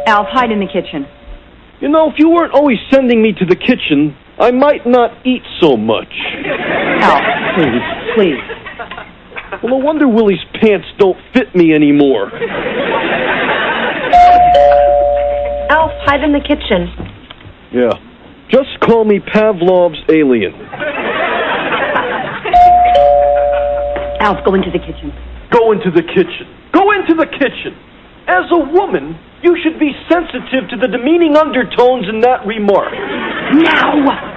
Alf, hide in the kitchen. You know, if you weren't always sending me to the kitchen, I might not eat so much. Alf, please. Well, no wonder Willie's pants don't fit me anymore. Alf, hide in the kitchen. Yeah. Just call me Pavlov's alien. Alf, go into the kitchen. Go into the kitchen. Go into the kitchen. As a woman, you should be sensitive to the demeaning undertones in that remark. Now!